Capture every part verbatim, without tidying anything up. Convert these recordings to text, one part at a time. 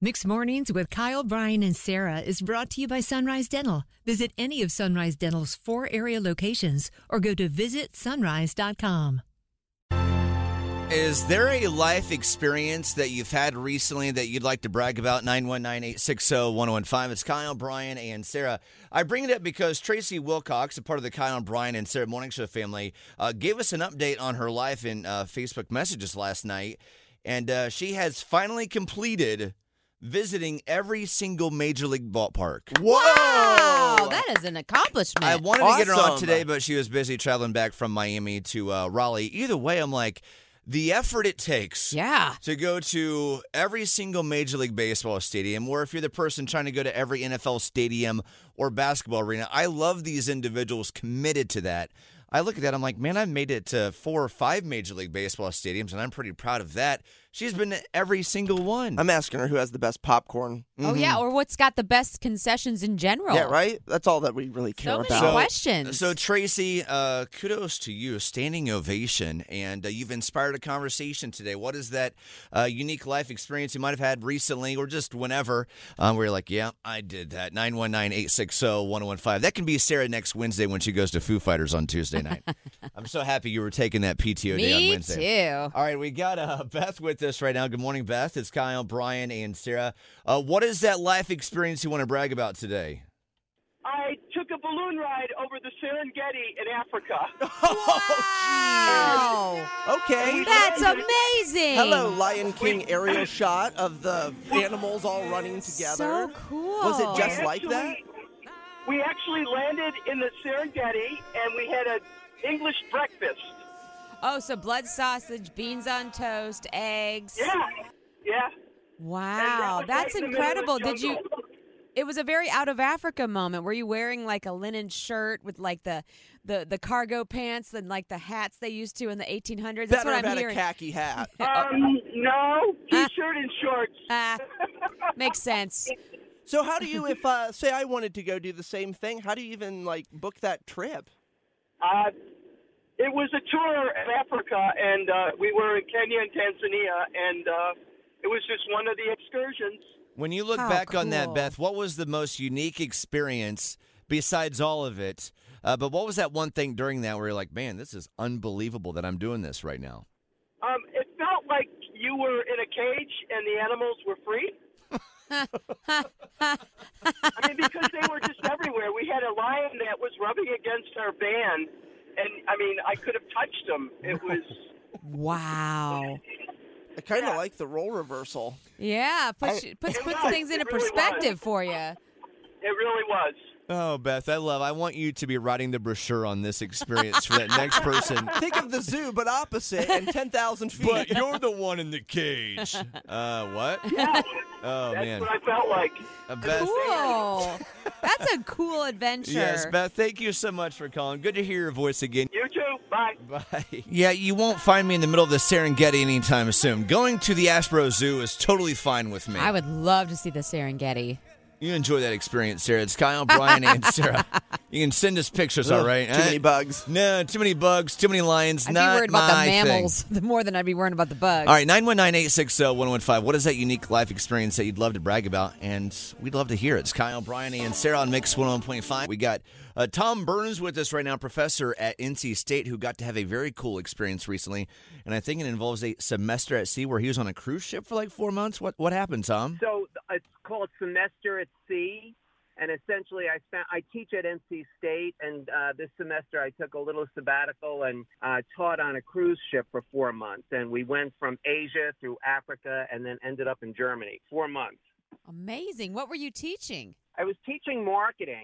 Mixed Mornings with Kyle, Brian, and Sarah is brought to you by Sunrise Dental. Visit any of Sunrise Dental's four area locations or go to visit sunrise dot com. Is there a life experience that you've had recently that you'd like to brag about? nine one nine, eight six zero, one zero one five. It's Kyle, Brian, and Sarah. I bring it up because Tracy Wilcox, a part of the Kyle, Brian, and Sarah Morning Show family, uh, gave us an update on her life in uh, Facebook messages last night. And uh, she has finally completed visiting every single Major League ballpark. Whoa! Wow, that is an accomplishment. I wanted awesome. to get her on today, but she was busy traveling back from Miami to uh, Raleigh. Either way, I'm like, the effort it takes yeah. to go to every single Major League Baseball stadium, or if you're the person trying to go to every N F L stadium or basketball arena, I love these individuals committed to that. I look at that, I'm like, man, I've made it to four or five Major League Baseball stadiums, and I'm pretty proud of that. She's been to every single one. I'm asking her who has the best popcorn. Oh, mm-hmm. yeah, or what's got the best concessions in general. Yeah, right? That's all that we really care so about. Many so, questions. So, Tracy, uh, kudos to you. Standing ovation, and uh, you've inspired a conversation today. What is that uh, unique life experience you might have had recently or just whenever um, where you're like, yeah, I did that. nine one nine, eight six zero, one zero one five. That can be Sarah next Wednesday when she goes to Foo Fighters on Tuesday night. I'm so happy you were taking that P T O Me day on Wednesday. Me too. All right, we got uh, Beth with us right now. Good morning, Beth. It's Kyle, Brian, and Sarah. Uh, what is that life experience you want to brag about today? I took a balloon ride over the Serengeti in Africa. Wow. Oh, okay. That's amazing. Hello, Lion King aerial shot of the animals all running together. So cool. Was it just We like that? actually- We actually landed in the Serengeti, and we had an English breakfast. Oh, so blood sausage, beans on toast, eggs. Yeah, yeah. Wow, was that's right in the middle of incredible. the Did you? jungle. It was a very out of Africa moment. Were you wearing like a linen shirt with like the the, the cargo pants and like the hats they used to in the eighteen hundreds? That's Better what have I'm had hearing. a khaki hat. Um, no, t-shirt and shorts. Ah, makes sense. So how do you, if, uh, say I wanted to go do the same thing, how do you even, like, book that trip? Uh, it was a tour in Africa, and uh, we were in Kenya and Tanzania, and uh, it was just one of the excursions. When you look How back on that, cool. Beth, what was the most unique experience besides all of it? Uh, but what was that one thing during that where you're like, man, this is unbelievable that I'm doing this right now? Um, it felt like you were in a cage and the animals were free. I mean, because they were just everywhere. We had a lion that was rubbing against our van, and, I mean, I could have touched him. It was... Wow. I kind of Yeah. like the role reversal. Yeah, puts I- puts, It puts was. things It into really was. perspective for you. It really was. Oh, Beth, I love I want you to be writing the brochure on this experience for that next person. Think of the zoo, but opposite, and ten thousand feet. But you're the one in the cage. Uh, what? Yeah, Oh, that's man. what I felt like. Uh, Beth, Cool. That's a cool adventure. yes, Beth, thank you so much for calling. Good to hear your voice again. You too. Bye. Bye. Yeah, you won't find me in the middle of the Serengeti anytime soon. Going to the Ashboro Zoo is totally fine with me. I would love to see the Serengeti. You enjoy that experience, Sarah. It's Kyle, Brian, and Sarah. You can send us pictures, all right? Too many bugs. No, too many bugs, too many lions. I'd not be worried about my the thing. mammals the more than I'd be worried about the bugs. All right, nine one nine, eight six zero, one zero one five. What is that unique life experience that you'd love to brag about? And we'd love to hear it. It's Kyle, Brian, and Sarah on Mix one oh one point five. We got uh, Tom Burns with us right now, professor at N C State, who got to have a very cool experience recently. And I think it involves a semester at sea where he was on a cruise ship for like four months. What, what happened, Tom? So it's called Semester at Sea, and essentially I spent I teach at N C State, and uh, this semester I took a little sabbatical and uh, taught on a cruise ship for four months, and we went from Asia through Africa and then ended up in Germany. Four months. Amazing. What were you teaching? I was teaching marketing,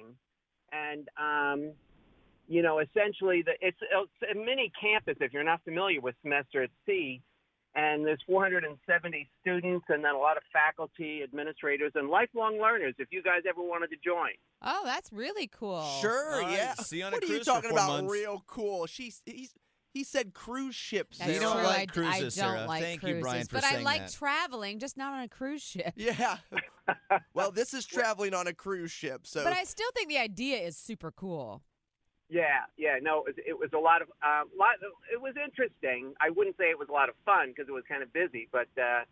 and um, you know, essentially the it's, it's a mini campus if you're not familiar with Semester at Sea. And there's four hundred seventy students and then a lot of faculty, administrators, and lifelong learners if you guys ever wanted to join. Oh, that's really cool. Sure, All right, yeah. see you on a what are you cruise for talking four about? months. Real cool. She's he's he said cruise ships. That's You don't true. like I, cruises, I don't Sarah. like Thank you, cruises, Brian, for but I saying like that. traveling, just not on a cruise ship. Yeah. Well, this is traveling on a cruise ship, so But I still think the idea is super cool. Yeah, yeah, no, it was, it was a lot of, um, lot. It was interesting. I wouldn't say it was a lot of fun because it was kind of busy, but uh,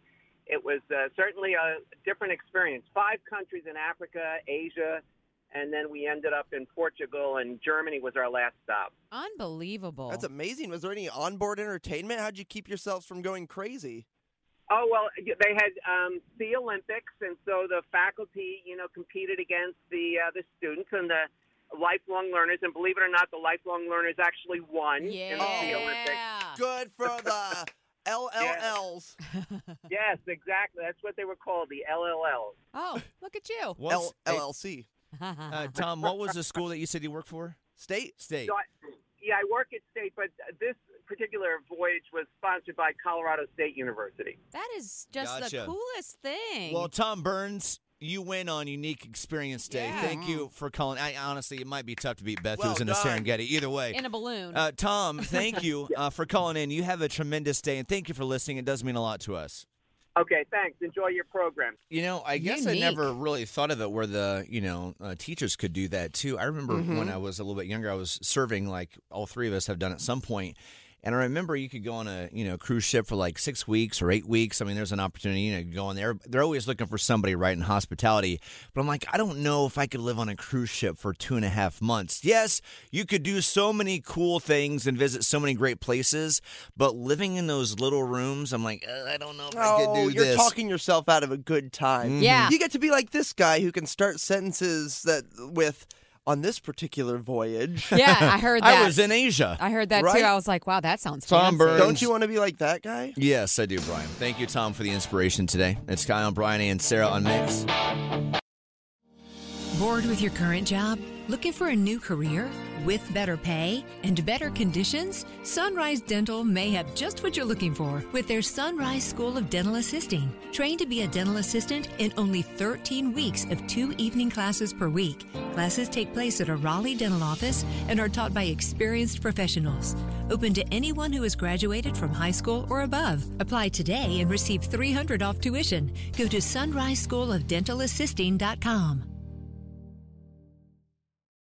it was uh, certainly a different experience. Five countries in Africa, Asia, and then we ended up in Portugal, and Germany was our last stop. Unbelievable. That's amazing. Was there any onboard entertainment? How'd you keep yourselves from going crazy? Oh, well, they had um, the Olympics, and so the faculty, you know, competed against the uh, the students and the lifelong learners, and believe it or not, the lifelong learners actually won yeah. in the Olympics. Good for the L L Ls. Yes, exactly. That's what they were called, the L L Ls. Oh, look at you. What's- L L C. uh, Tom, what was the school that you said you worked for? State? State. So I, yeah, I work at State, but this particular voyage was sponsored by Colorado State University. That is just Gotcha. the coolest thing. Well, Tom Burns, you win on Unique Experience Day. Yeah. Thank you for calling. I, honestly, it might be tough to beat Beth, Well who's in the done. Serengeti. Either way. in a balloon. Uh, Tom, thank you uh, for calling in. You have a tremendous day, and thank you for listening. It does mean a lot to us. Okay, thanks. Enjoy your program. You know, I guess I Unique. never really thought of it where the, you know, uh, teachers could do that too. I remember Mhm. when I was a little bit younger, I was serving, like all three of us have done at some point. And I remember you could go on a, you know, cruise ship for like six weeks or eight weeks. I mean, there's an opportunity, you know, to go on there. They're always looking for somebody, right, in hospitality. But I'm like, I don't know if I could live on a cruise ship for two and a half months. Yes, you could do so many cool things and visit so many great places. But living in those little rooms, I'm like, uh, I don't know if I could Oh, do you're this. talking yourself out of a good time. Yeah. You get to be like this guy who can start sentences that with, on this particular voyage. yeah, I heard that. I was in Asia. I heard that Right? too. I was like, wow, that sounds Tom fancy. Burns. Don't you want to be like that guy? Yes, I do, Brian. Thank you, Tom, for the inspiration today. It's Kyle, Brian, and Sarah on Mix. Bored with your current job? Looking for a new career? With better pay and better conditions? Sunrise Dental may have just what you're looking for with their Sunrise School of Dental Assisting. Trained to be a dental assistant in only thirteen weeks of two evening classes per week. Classes take place at a Raleigh dental office and are taught by experienced professionals. Open to anyone who has graduated from high school or above. Apply today and receive three hundred dollars off tuition. Go to sunrise school of dental assisting dot com.